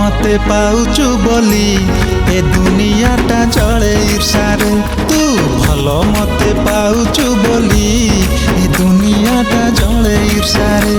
मते पाउचु बोली ए दुनियाटा चले ईर्षारे। तू भल मते पाउचु बोली ए दुनियाटा चले ईर्षारे।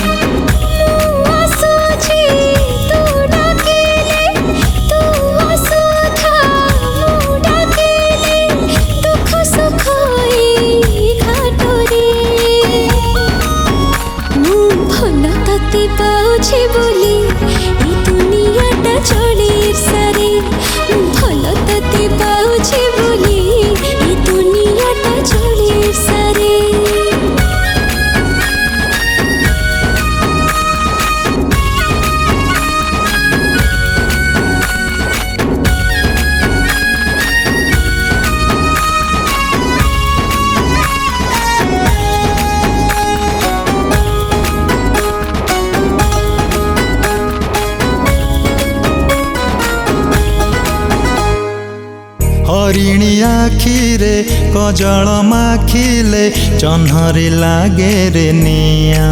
हरिणी आखिरे कजल माखिले चन्हरी लागे रे निया।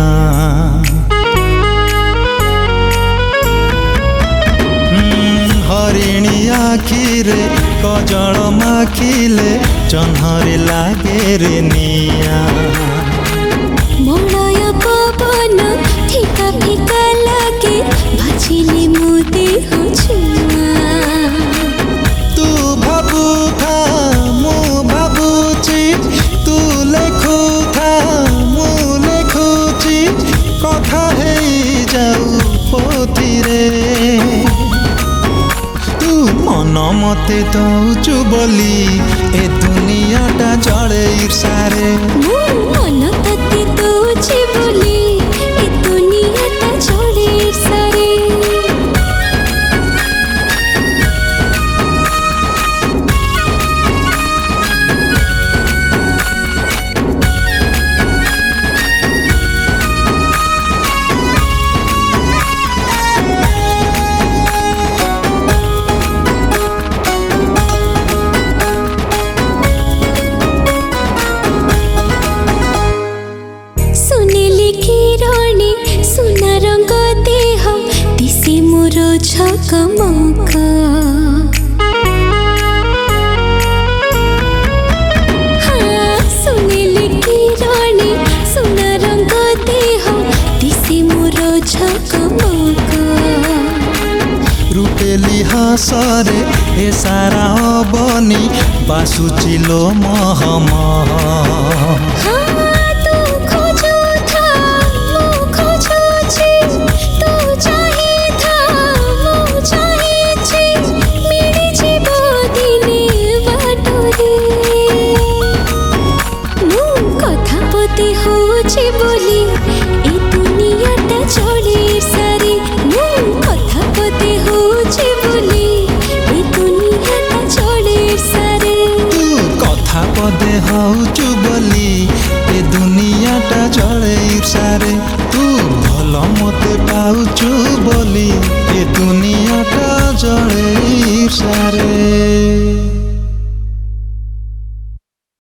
हरिणी आखिरे कजल माखिले चन्हरी लागे रे निया। मलय पवन फिका फिका लागे भाजिले मो देह छुआ। तू मन मते दौचु बोली ए दुनियाटा चले ईर्षारे। मन तते दौची बोली ए दुनियाटा चले ईर्षारे। सुना रंग देह दिसे मोर झकमक। सुनेली किरणी सुना रंग देह दिसे मोर झकमक। रूपेली हासरे ए सारा बनी बासुचिलो महमह। बोली ए दुनियाटा चले ईर्षारे। कथा पते होचे बोली ए दुनियाटा चले ईर्षारे। तू कथा पदे होचु बोली ए दुनियाटा चले ईर्षारे। तू भल मते पाउचु बोली ए दुनियाटा चले ईर्षारे।